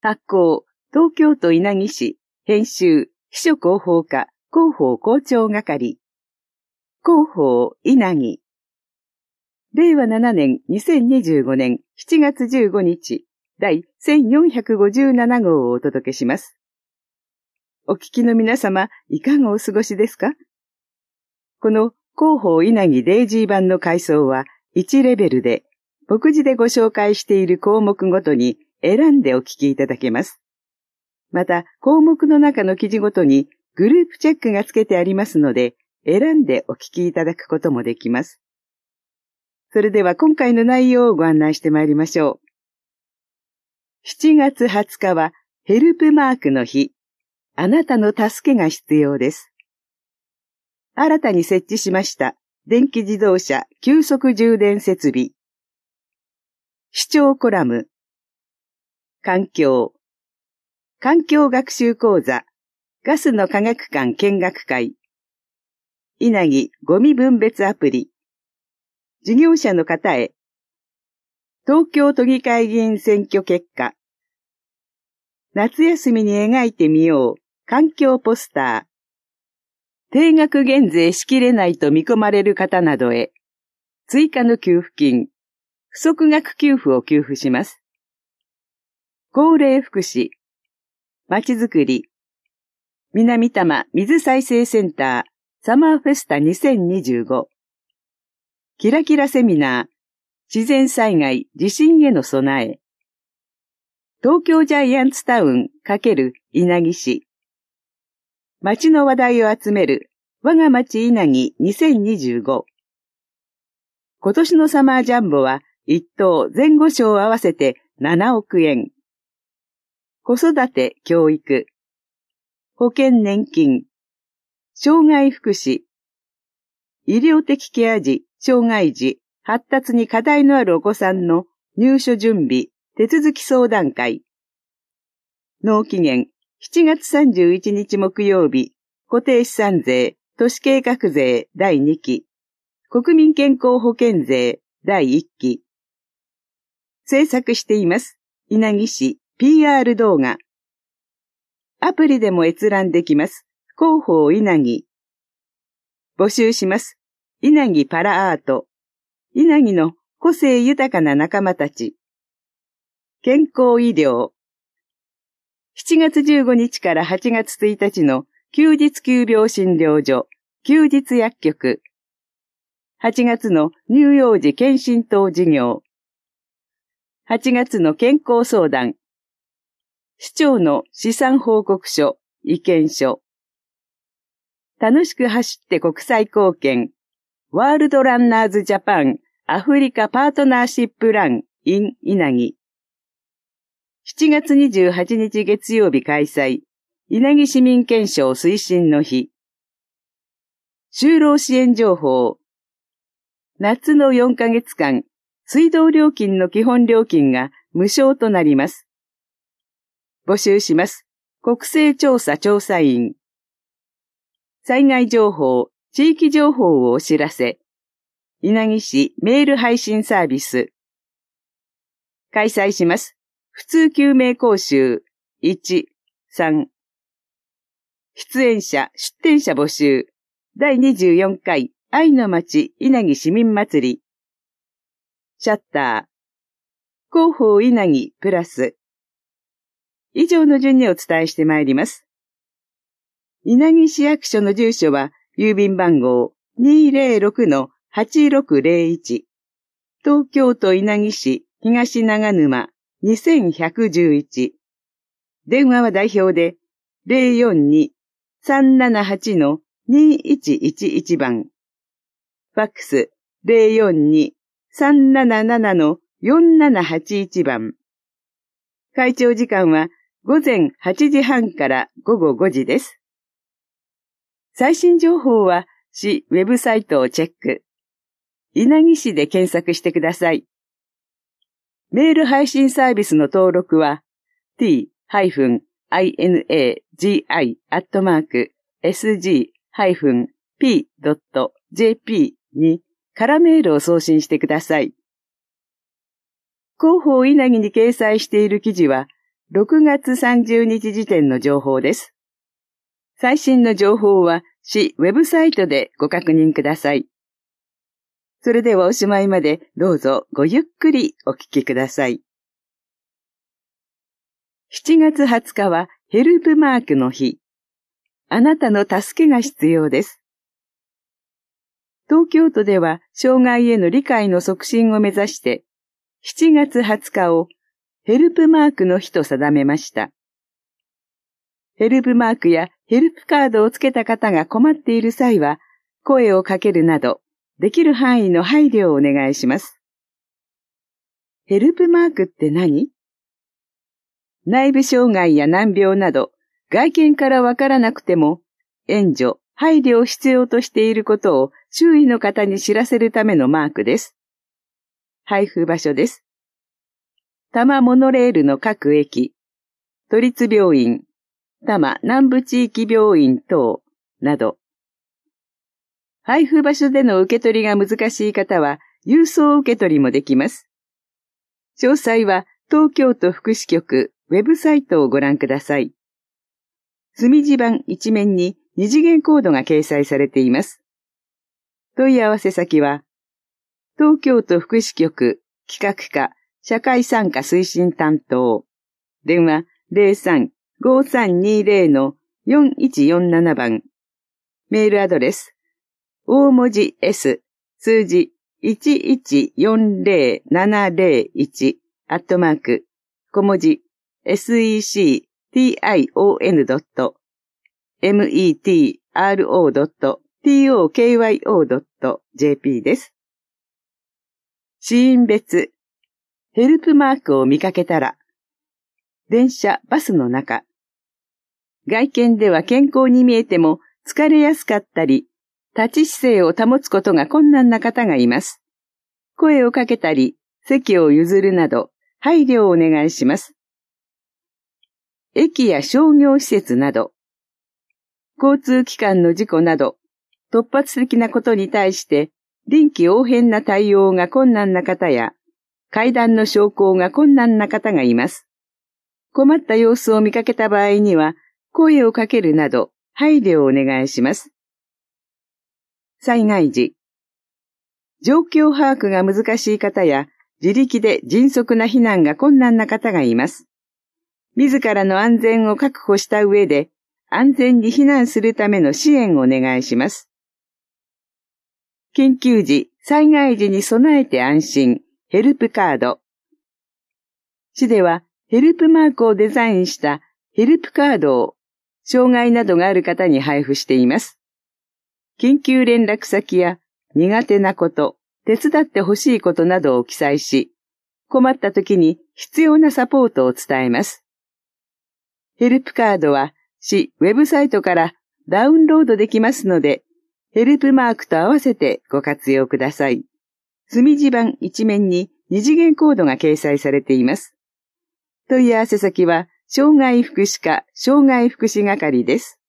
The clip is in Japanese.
発行、東京都稲城市、編集、秘書広報課、広報校長係。広報稲城。令和7年2025年7月15日、第1457号をお届けします。お聞きの皆様、いかがお過ごしですか？この広報稲城デイジー版の階層は1レベルで、目次でご紹介している項目ごとに選んでお聞きいただけます。また、項目の中の記事ごとにグループチェックがつけてありますので、選んでお聞きいただくこともできます。それでは今回の内容をご案内してまいりましょう。7月20日はヘルプマークの日。あなたの助けが必要です。新たに設置しました電気自動車急速充電設備。視聴コラム。環境学習講座。ガスの科学館見学会。稲城ゴミ分別アプリ。事業者の方へ。東京都議会議員選挙結果。夏休みに描いてみよう。環境ポスター。定額減税しきれないと見込まれる方などへ。追加の給付金。不足額給付を給付します。高齢福祉。まちづくり。南多摩水再生センター。サマーフェスタ2025。キラキラセミナー。自然災害、地震への備え。東京ジャイアンツタウン×稲城市。街の話題を集める、我が町稲城2025。今年のサマージャンボは、1等前後賞合わせて7億円。子育て、教育。保険年金。障害福祉。医療的ケア児、障害児、発達に課題のあるお子さんの入所準備、手続き相談会。納期限、7月31日木曜日、固定資産税、都市計画税第2期、国民健康保険税第1期。制作しています。稲城市 PR 動画。アプリでも閲覧できます。広報稲城。募集します。稲城パラアート。稲城の個性豊かな仲間たち。健康医療。7月15日から8月1日の休日急病診療所、休日薬局。8月の乳幼児健診等事業。8月の健康相談。市長の資産報告書、意見書。楽しく走って国際貢献。ワールドランナーズジャパンアフリカパートナーシップラン in 稲城。7月28日月曜日開催。稲城市民憲章推進の日。就労支援情報。夏の4ヶ月間、水道料金の基本料金が無償となります。募集します。国勢調査調査員。災害情報、地域情報をお知らせ。稲城市メール配信サービス。開催します。普通救命講習1、3。出演者、出展者募集。第24回愛の町稲城市民祭り。シャッター。広報稲城プラス。以上の順にお伝えしてまいります。稲城市役所の住所は、郵便番号 206-8601。東京都稲城市東長沼2111。電話は代表で 042-378-2111 番。ファックス 042-377-4781 番。会長時間は午前8時半から午後5時です。最新情報は市ウェブサイトをチェック。稲城市で検索してください。メール配信サービスの登録は t-inagi.sg-p.jp に空メールを送信してください。広報稲城に掲載している記事は 6月30日時点の情報です。最新の情報は市ウェブサイトでご確認ください。それではおしまいまでどうぞごゆっくりお聞きください。7月20日はヘルプマークの日。あなたの助けが必要です。東京都では障害への理解の促進を目指して7月20日をヘルプマークの日と定めました。ヘルプマークやヘルプカードをつけた方が困っている際は声をかけるなどできる範囲の配慮をお願いします。ヘルプマークって何？内部障害や難病など外見からわからなくても援助、配慮を必要としていることを周囲の方に知らせるためのマークです。配布場所です。多摩モノレールの各駅、都立病院、多摩南部地域病院等など。配布場所での受け取りが難しい方は郵送受け取りもできます。詳細は東京都福祉局ウェブサイトをご覧ください。墨字板一面に二次元コードが掲載されています。問い合わせ先は、東京都福祉局企画課社会参加推進担当。電話 03-5320-4147 番。メールアドレス、大文字 S、数字1140701、小文字section.metro.tokyo.jp です。死因別、ヘルプマークを見かけたら、電車、バスの中。外見では健康に見えても疲れやすかったり、立ち姿勢を保つことが困難な方がいます。声をかけたり、席を譲るなど、配慮をお願いします。駅や商業施設など、交通機関の事故など、突発的なことに対して臨機応変な対応が困難な方や、階段の昇降が困難な方がいます。困った様子を見かけた場合には、声をかけるなど、配慮をお願いします。災害時、状況把握が難しい方や、自力で迅速な避難が困難な方がいます。自らの安全を確保した上で、安全に避難するための支援をお願いします。緊急時、災害時に備えて安心、ヘルプカード。市では、ヘルプマークをデザインしたヘルプカードを、障害などがある方に配布しています。緊急連絡先や苦手なこと、手伝ってほしいことなどを記載し、困った時に必要なサポートを伝えます。ヘルプカードは市ウェブサイトからダウンロードできますので、ヘルプマークと合わせてご活用ください。墨字板一面に二次元コードが掲載されています。問い合わせ先は障害福祉課障害福祉係です。